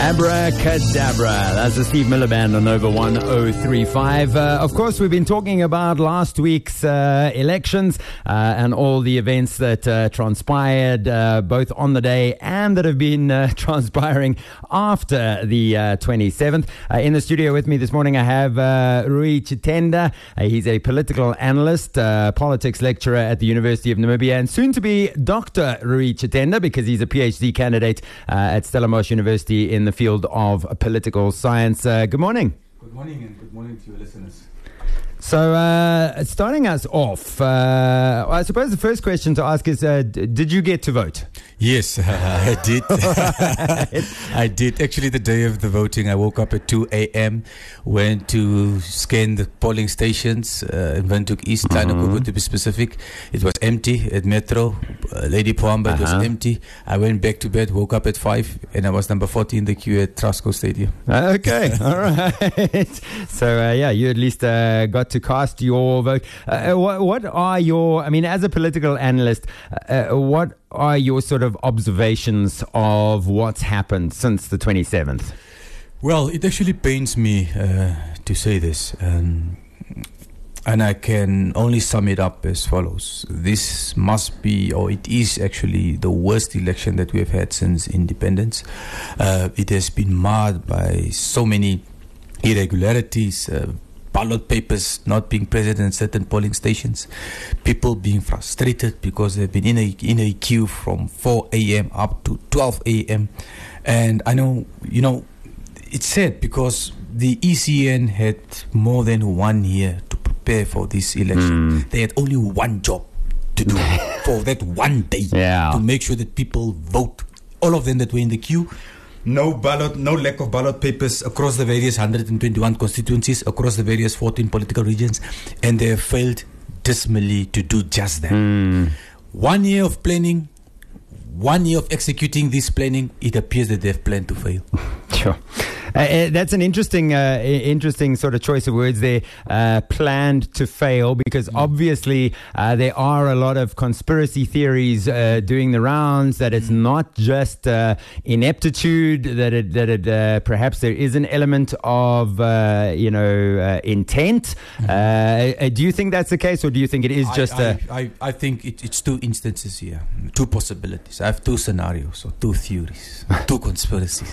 Abracadabra. That's the Steve Miller Band on Nova 1035. Of course, we've been talking about last week's elections and all the events that transpired both on the day and that have been transpiring after the 27th. In the studio with me this morning, I have Rui Chitenda. He's a political analyst, politics lecturer at the University of Namibia, and soon to be Dr. Rui Chitenda because he's a PhD candidate at Stellenbosch University in the field of political science. Good morning. Good morning, and good morning to your listeners. So, starting us off, I suppose the first question to ask is, did you get to vote? Yes, I did. I did. Actually, the day of the voting, I woke up at 2 a.m., went to scan the polling stations in Windhoek East, Kleine to be specific. It was empty at Metro. Lady Pwamba, it was empty. I went back to bed, woke up at 5, and I was number 40 in the queue at Trasco Stadium. Okay, all right. So, you at least got to cast your vote. What are your, as a political analyst, what are your sort of observations of what's happened since the 27th? Well, it actually pains me to say this, and I can only sum it up as follows. This must be, or it is actually the worst election that we have had since independence. It has been marred by so many irregularities, ballot papers not being present in certain polling stations, people being frustrated because they've been in a queue from 4 a.m. up to 12 a.m. And I know, it's sad because the ECN had more than 1 year to prepare for this election. They had only one job to do for that one day to make sure that people vote. All of them that were in the queue. No lack of ballot papers across the various 121 constituencies, across the various 14 political regions, and they have failed dismally to do just that. 1 year of planning, 1 year of executing this planning, it appears that they've planned to fail. Sure. That's an interesting sort of choice of words there, planned to fail, because obviously there are a lot of conspiracy theories doing the rounds, that it's not just ineptitude, that perhaps there is an element of, intent. Do you think that's the case, or do you think it is just I think it's two instances here, two possibilities. I have two scenarios, or two theories, two conspiracies.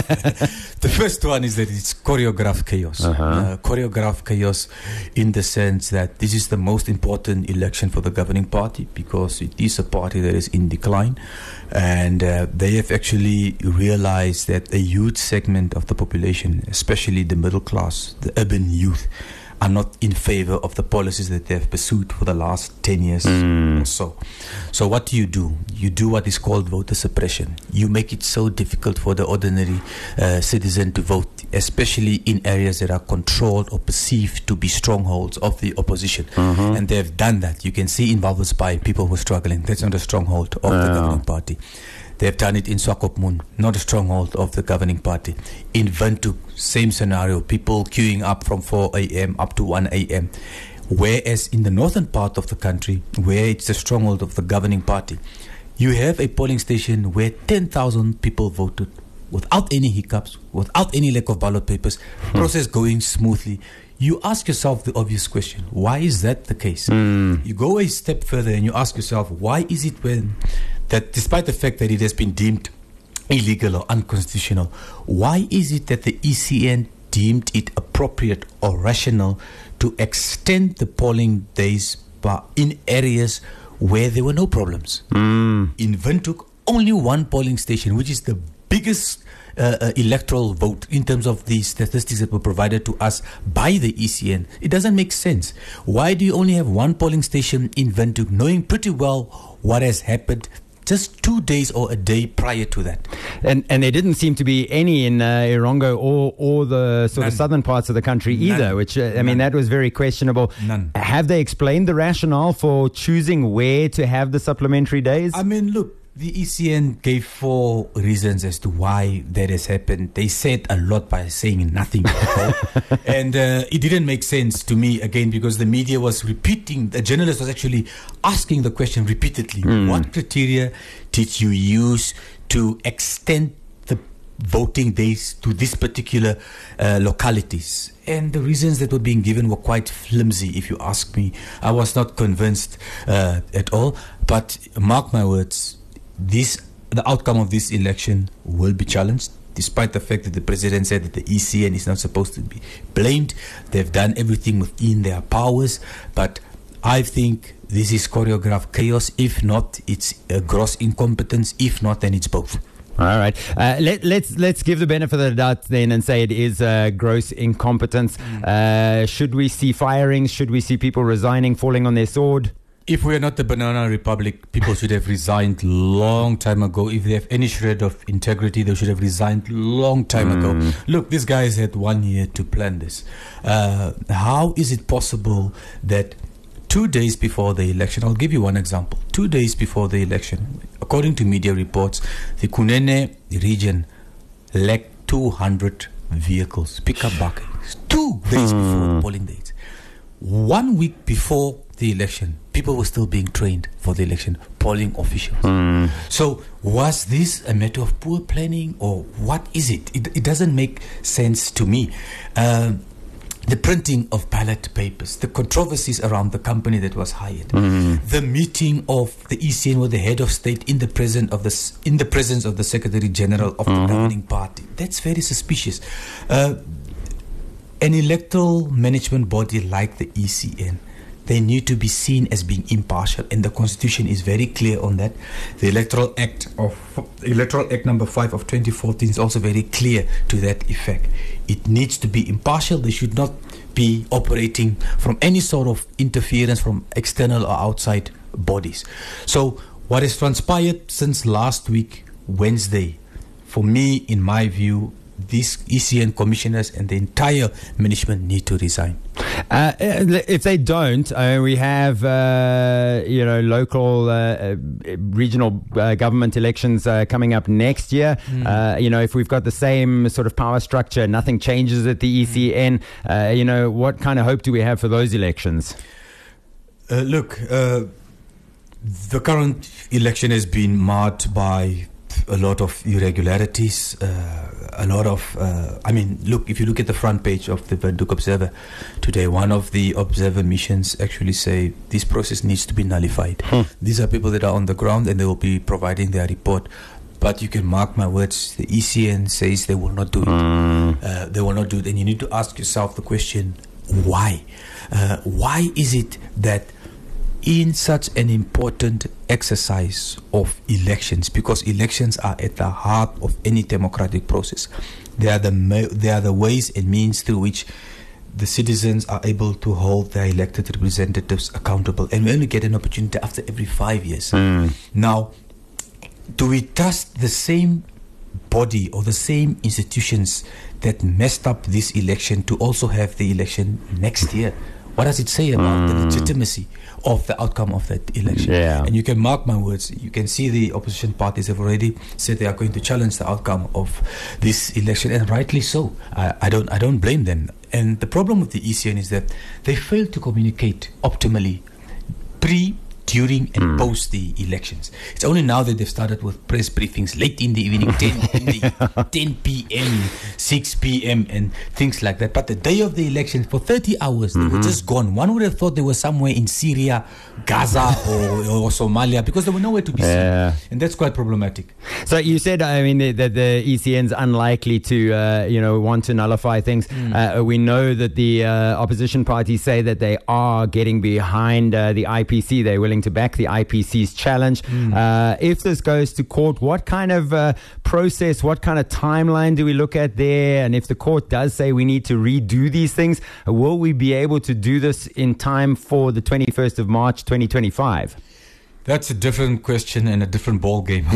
The first one is that it's choreographed chaos. Choreographed chaos in the sense that this is the most important election for the governing party because it is a party that is in decline, and they have actually realized that a huge segment of the population, especially the middle class, the urban youth, are not in favor of the policies that they have pursued for the last 10 years or so. So what do? You do what is called voter suppression. You make it so difficult for the ordinary citizen to vote, especially in areas that are controlled or perceived to be strongholds of the opposition. And they have done that. You can see in Walvis Bay, people who are struggling. That's not a stronghold of the governing party. They've done it in Swakopmund, not a stronghold of the governing party. In Windhoek, same scenario, people queuing up from 4 a.m. up to 1 a.m. Whereas in the northern part of the country, where it's the stronghold of the governing party, you have a polling station where 10,000 people voted without any hiccups, without any lack of ballot papers, process going smoothly. You ask yourself the obvious question, why is that the case? You go a step further and you ask yourself, why is it that despite the fact that it has been deemed illegal or unconstitutional, why is it that the ECN deemed it appropriate or rational to extend the polling days in areas where there were no problems? In Windhoek, only one polling station, which is the biggest electoral vote in terms of the statistics that were provided to us by the ECN. It doesn't make sense. Why do you only have one polling station in Windhoek, knowing pretty well what has happened just 2 days or a day prior to that? And there didn't seem to be any in Erongo or the sort of southern parts of the country either, which, that was very questionable. None. Have they explained the rationale for choosing where to have the supplementary days? Look, the ECN gave 4 reasons as to why that has happened. They said a lot by saying nothing at all. And it didn't make sense to me, again, because the media was repeating, the journalist was actually asking the question repeatedly. What criteria did you use to extend the voting days to these particular localities. And the reasons that were being given were quite flimsy, if you ask me. I was not convinced at all. But mark my words, the outcome of this election will be challenged, despite the fact that the president said that the ECN is not supposed to be blamed. They've done everything within their powers. But I think this is choreographed chaos. If not, it's a gross incompetence. If not, then it's both. All right. Let's give the benefit of the doubt then and say it is gross incompetence. Should we see firings? Should we see people resigning, falling on their sword? If we are not the Banana Republic, people should have resigned long time ago. If they have any shred of integrity, they should have resigned long time ago. Look, these guys had 1 year to plan this. How is it possible that 2 days before the election, I'll give you one example. 2 days before the election, according to media reports, the Kunene region lacked 200 vehicles, pickup buckets, 2 days before the polling dates. 1 week before the election, people were still being trained for the election, polling officials. So was this a matter of poor planning, or what is it? It doesn't make sense to me. The printing of ballot papers, the controversies around the company that was hired, the meeting of the ECN with the head of state in the presence of the Secretary General of the governing party. That's very suspicious. An electoral management body like the ECN, they need to be seen as being impartial, and the Constitution is very clear on that. The Electoral Act number 5 of 2014 is also very clear to that effect. It needs to be impartial. They should not be operating from any sort of interference from external or outside bodies. So what has transpired since last week, Wednesday, for me, in my view, these ECN commissioners and the entire management need to resign. If they don't, we have local, regional government elections coming up next year. If we've got the same sort of power structure, nothing changes at the ECN. What kind of hope do we have for those elections? The current election has been marred by a lot of irregularities, if you look at the front page of the Windhoek Observer today, one of the Observer missions actually say this process needs to be nullified. These are people that are on the ground and they will be providing their report. But you can mark my words, the ECN says they will not do it. They will not do it. And you need to ask yourself the question, why? Why is it that in such an important exercise of elections, because elections are at the heart of any democratic process, they are the ways and means through which the citizens are able to hold their elected representatives accountable, and we only get an opportunity after every 5 years. Now, do we trust the same body or the same institutions that messed up this election to also have the election next year? What does it say about the legitimacy of the outcome of that election? And you can mark my words, you can see the opposition parties have already said they are going to challenge the outcome of this election, and rightly so. I don't blame them. And the problem with the ECN is that they failed to communicate optimally pre, during and post the elections. It's only now that they've started with press briefings late in the evening, 10 p.m., 6 p.m. and things like that. But the day of the election, for 30 hours, they were just gone. One would have thought they were somewhere in Syria, Gaza or Somalia, because they were nowhere to be seen. And that's quite problematic. So you said, that the ECN's unlikely to, want to nullify things. We know that the opposition parties say that they are getting behind the IPC. They're willing to back the IPC's challenge. If this goes to court, what kind of process, what kind of timeline do we look at there? And if the court does say we need to redo these things, will we be able to do this in time for the 21st of March 2025? That's a different question and a different ball game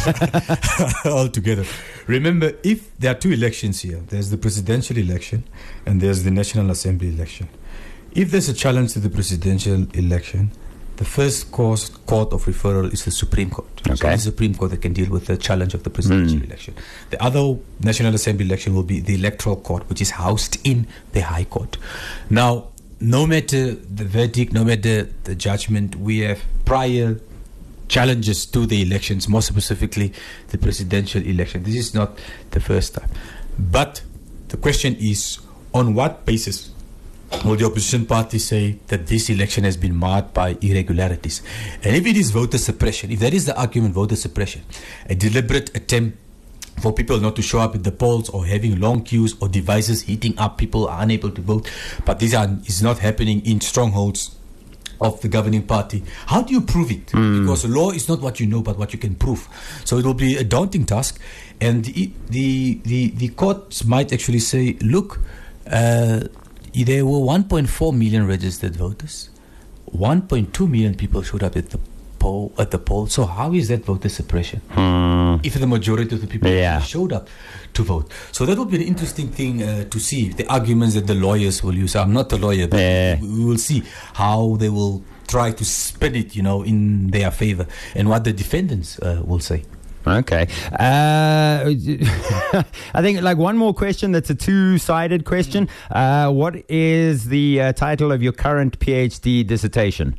altogether. Remember, if there are two elections here, there's the presidential election and there's the National Assembly election. If there's a challenge to the presidential election, the first court of referral is the Supreme Court. So it's the Supreme Court that can deal with the challenge of the presidential election. The other National Assembly election will be the Electoral Court, which is housed in the High Court. Now, no matter the verdict, no matter the judgment, we have prior challenges to the elections, more specifically the presidential election. This is not the first time. But the question is, on what basis will the opposition party say that this election has been marred by irregularities? And if it is voter suppression, if that is the argument, voter suppression, a deliberate attempt for people not to show up at the polls, or having long queues, or devices heating up, people are unable to vote, but this is not happening in strongholds of the governing party. How do you prove it? Because law is not what you know, but what you can prove. So it will be a daunting task, and the courts might actually say, look, there were 1.4 million registered voters, 1.2 million people showed up at the poll. So how is that voter suppression if the majority of the people showed up to vote? So that will be an interesting thing to see, the arguments that the lawyers will use. I'm not a lawyer, but we will see how they will try to spin it, in their favor, and what the defendants will say. Okay. I think one more question that's a two-sided question. What is the title of your current PhD dissertation?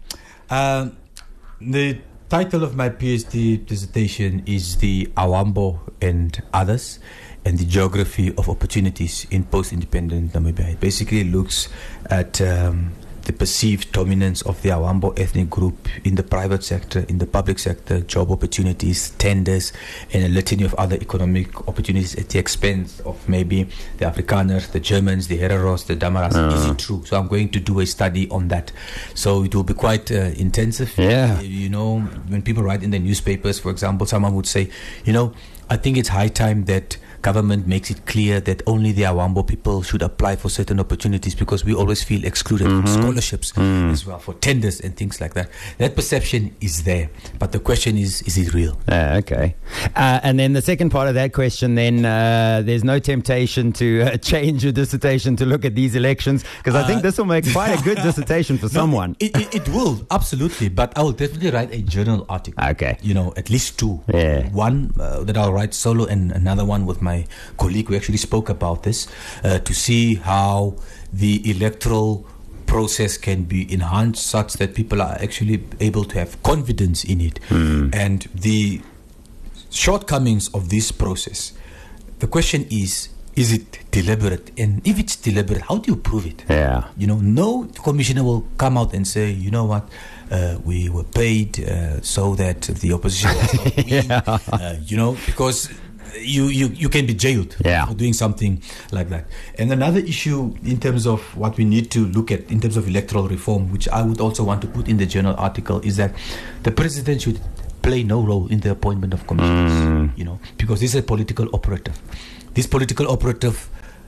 The title of my PhD dissertation is The Awambo and Others, and the Geography of Opportunities in Post-Independent Namibia. It basically looks at the perceived dominance of the Awambo ethnic group in the private sector, in the public sector, job opportunities, tenders, and a litany of other economic opportunities at the expense of maybe the Afrikaners, the Germans, the Hereros, the Damaras. Is it true? So I'm going to do a study on that. So it will be quite intensive. Yeah. When people write in the newspapers, for example, someone would say, I think it's high time that government makes it clear that only the Awambo people should apply for certain opportunities, because we always feel excluded from scholarships as well, for tenders and things like that. That perception is there, but the question is it real? Okay. And then the second part of that question, then there's no temptation to change your dissertation to look at these elections, because I think this will make quite a good dissertation for someone. It will, absolutely, but I will definitely write a journal article. Okay. At least two. Yeah. One that I'll write solo, and another one with my colleague. We actually spoke about this to see how the electoral process can be enhanced such that people are actually able to have confidence in it. And the shortcomings of this process, the question is it deliberate? And if it's deliberate, how do you prove it? Yeah. No commissioner will come out and say, you know what, we were paid so that the opposition was not win. Because you can be jailed for doing something like that. And another issue in terms of what we need to look at in terms of electoral reform, which I would also want to put in the journal article, is that the president should play no role in the appointment of commissioners, because this is a political operative. This political operative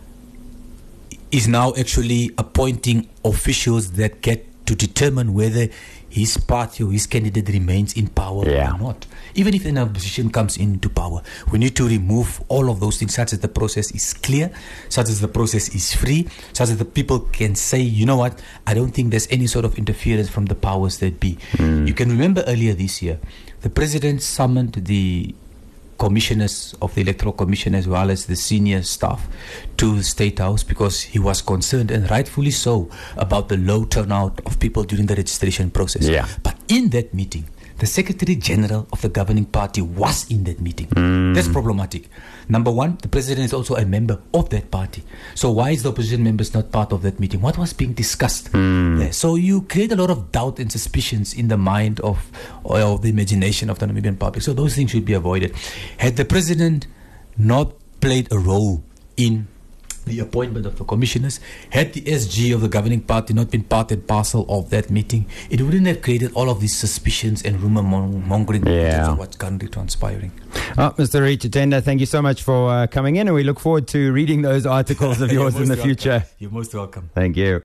is now actually appointing officials that get to determine whether his party or his candidate remains in power or not. Even if an opposition comes into power, we need to remove all of those things, such as the process is clear, such as the process is free, such that the people can say, you know what, I don't think there's any sort of interference from the powers that be. You can remember earlier this year, the president summoned the commissioners of the Electoral Commission as well as the senior staff to the State House because he was concerned, and rightfully so, about the low turnout of people during the registration process. But in that meeting, the Secretary General of the governing party was in that meeting. That's problematic. Number one, the president is also a member of that party. So why is the opposition members not part of that meeting? What was being discussed there? So you create a lot of doubt and suspicions in the mind of the imagination of the Namibian public. So those things should be avoided. Had the president not played a role in the appointment of the commissioners, had the SG of the governing party not been part and parcel of that meeting, it wouldn't have created all of these suspicions and rumor mongering in terms of what's currently transpiring. Mr. Richard Tenda, thank you so much for coming in, and we look forward to reading those articles of yours in the future. You're most welcome. Thank you.